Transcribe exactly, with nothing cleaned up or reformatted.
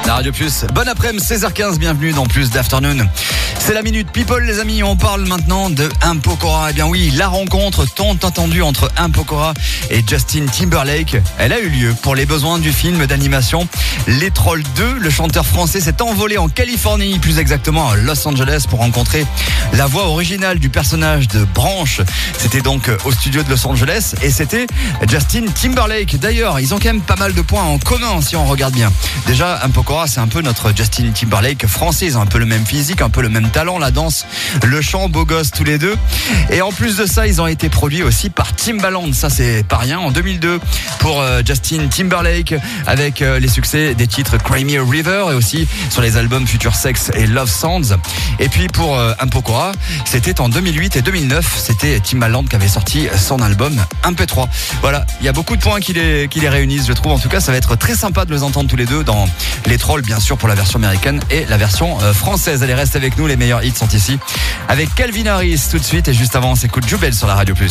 La Radio Plus, bon après-midi, seize heures quinze, bienvenue dans Plus d'Afternoon. C'est la Minute People les amis, on parle maintenant de M. Pokora. Eh bien oui, la rencontre tant attendue entre M. Pokora et Justin Timberlake, elle a eu lieu pour les besoins du film d'animation Les Trolls deux. Le chanteur français s'est envolé en Californie, plus exactement à Los Angeles, pour rencontrer la voix originale du personnage de Branch. C'était donc au studio de Los Angeles et c'était Justin Timberlake. D'ailleurs, ils ont quand même pas mal de points en commun si on regarde bien. Déjà, M. Pokora, c'est un peu notre Justin Timberlake français. Ils ont un peu le même physique, un peu le même talent, la danse, le chant, beau gosse tous les deux. Et en plus de ça, ils ont été produits aussi par Timbaland. Ça, c'est pas rien. En deux mille deux, pour euh, Justin Timberlake, avec euh, les succès des titres Cry Me a River et aussi sur les albums Future Sex et Love Sounds. Et puis pour euh, M. Pokora, c'était en deux mille huit et deux mille neuf. C'était Timbaland qui avait sorti son album M P trois. Voilà, il y a beaucoup de points qui les, qui les réunissent, je trouve. En tout cas, ça va être très sympa de les entendre tous les deux dans Les Trolls, bien sûr, pour la version américaine et la version euh, française. Allez, reste avec nous, les meilleurs hits sont ici. Avec Calvin Harris tout de suite et juste avant, on s'écoute Jubel sur la Radio Plus.